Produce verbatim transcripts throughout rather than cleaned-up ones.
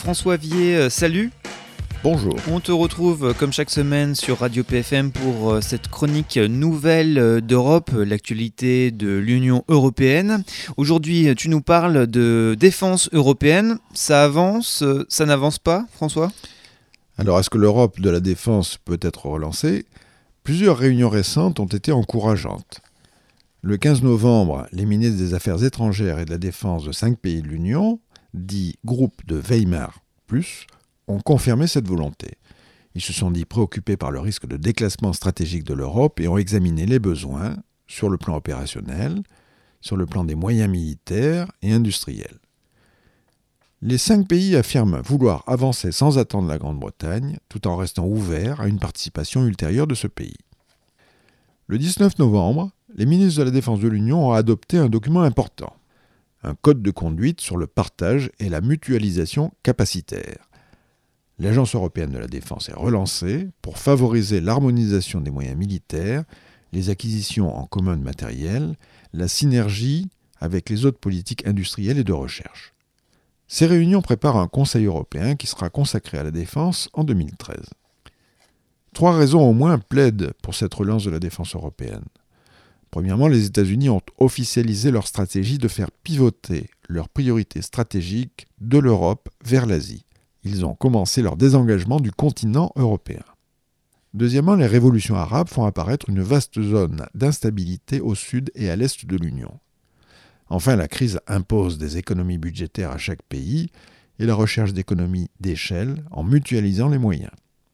François Vier, euh, salut. Bonjour. On te retrouve euh, comme chaque semaine sur Radio P F M pour euh, cette chronique nouvelle euh, d'Europe, euh, l'actualité de l'Union européenne. Aujourd'hui, tu nous parles de défense européenne. Ça avance, euh, ça n'avance pas, François ? Alors, est-ce que l'Europe de la défense peut être relancée ? Plusieurs réunions récentes ont été encourageantes. Le quinze novembre, les ministres des Affaires étrangères et de la Défense de cinq pays de l'Union, dits groupe de Weimar plus, ont confirmé cette volonté. Ils se sont dit préoccupés par le risque de déclassement stratégique de l'Europe et ont examiné les besoins sur le plan opérationnel, sur le plan des moyens militaires et industriels. Les cinq pays affirment vouloir avancer sans attendre la Grande-Bretagne, tout en restant ouverts à une participation ultérieure de ce pays. Le dix-neuf novembre, les ministres de la Défense de l'Union ont adopté un document important, un code de conduite sur le partage et la mutualisation capacitaire. L'Agence européenne de la défense est relancée pour favoriser l'harmonisation des moyens militaires, les acquisitions en commun de matériel, la synergie avec les autres politiques industrielles et de recherche. Ces réunions préparent un Conseil européen qui sera consacré à la défense en deux mille treize. Trois raisons au moins plaident pour cette relance de la défense européenne. Premièrement, les États-Unis ont officialisé leur stratégie de faire pivoter leurs priorités stratégiques de l'Europe vers l'Asie. Ils ont commencé leur désengagement du continent européen. Deuxièmement, les révolutions arabes font apparaître une vaste zone d'instabilité au sud et à l'est de l'Union. Enfin, la crise impose des économies budgétaires à chaque pays et la recherche d'économies d'échelle en mutualisant les moyens.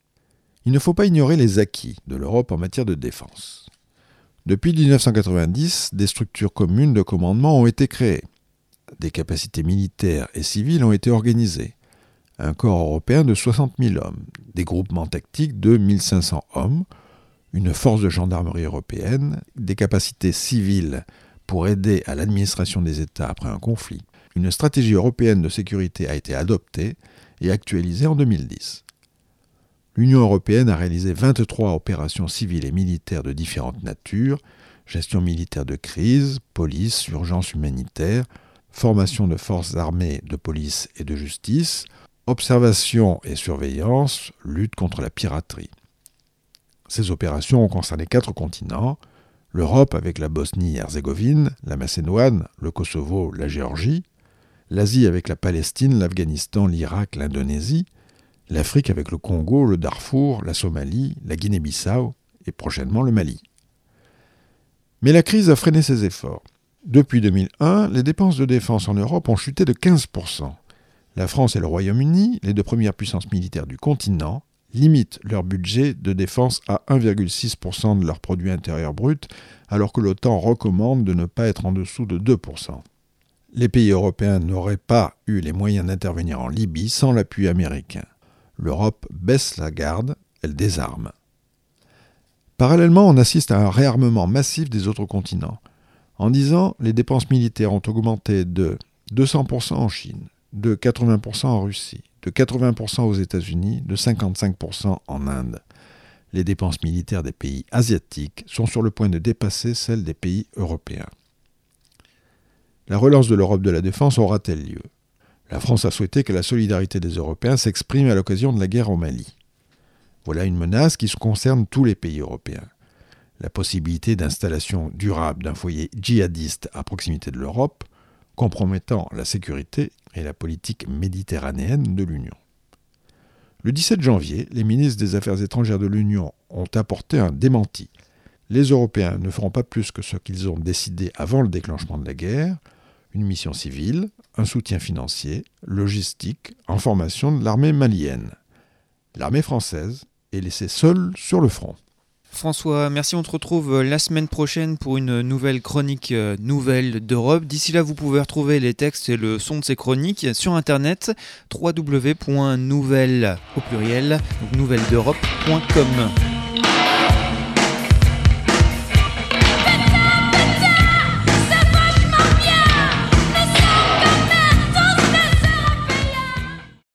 Il ne faut pas ignorer les acquis de l'Europe en matière de défense. Depuis dix-neuf cent quatre-vingt-dix, des structures communes de commandement ont été créées. Des capacités militaires et civiles ont été organisées. Un corps européen de soixante mille hommes, des groupements tactiques de mille cinq cents hommes, une force de gendarmerie européenne, des capacités civiles pour aider à l'administration des États après un conflit. Une stratégie européenne de sécurité a été adoptée et actualisée en deux mille dix. L'Union européenne a réalisé vingt-trois opérations civiles et militaires de différentes natures, gestion militaire de crise, police, urgence humanitaire, formation de forces armées, de police et de justice, observation et surveillance, lutte contre la piraterie. Ces opérations ont concerné quatre continents, l'Europe avec la Bosnie-Herzégovine, la Macédoine, le Kosovo, la Géorgie, l'Asie avec la Palestine, l'Afghanistan, l'Irak, l'Indonésie, l'Afrique avec le Congo, le Darfour, la Somalie, la Guinée-Bissau et prochainement le Mali. Mais la crise a freiné ces efforts. Depuis deux mille un, les dépenses de défense en Europe ont chuté de quinze pour cent. La France et le Royaume-Uni, les deux premières puissances militaires du continent, limitent leur budget de défense à un virgule six pour cent de leur produit intérieur brut, alors que l'OTAN recommande de ne pas être en dessous de deux pour cent. Les pays européens n'auraient pas eu les moyens d'intervenir en Libye sans l'appui américain. L'Europe baisse la garde, elle désarme. Parallèlement, on assiste à un réarmement massif des autres continents. En dix ans, les dépenses militaires ont augmenté de deux cents pour cent en Chine, de quatre-vingts pour cent en Russie, de quatre-vingts pour cent aux États-Unis, de cinquante-cinq pour cent en Inde. Les dépenses militaires des pays asiatiques sont sur le point de dépasser celles des pays européens. La relance de l'Europe de la défense aura-t-elle lieu ? La France a souhaité que la solidarité des Européens s'exprime à l'occasion de la guerre au Mali. Voilà une menace qui concerne tous les pays européens. La possibilité d'installation durable d'un foyer djihadiste à proximité de l'Europe, compromettant la sécurité et la politique méditerranéenne de l'Union. Le dix-sept janvier, les ministres des Affaires étrangères de l'Union ont apporté un démenti. Les Européens ne feront pas plus que ce qu'ils ont décidé avant le déclenchement de la guerre, une mission civile, un soutien financier, logistique, en formation de l'armée malienne. L'armée française est laissée seule sur le front. François, merci, on te retrouve la semaine prochaine pour une nouvelle chronique euh, nouvelle d'Europe. D'ici là, vous pouvez retrouver les textes et le son de ces chroniques sur internet w w w point nouvelle au pluriel, donc nouvelle d'europe point com.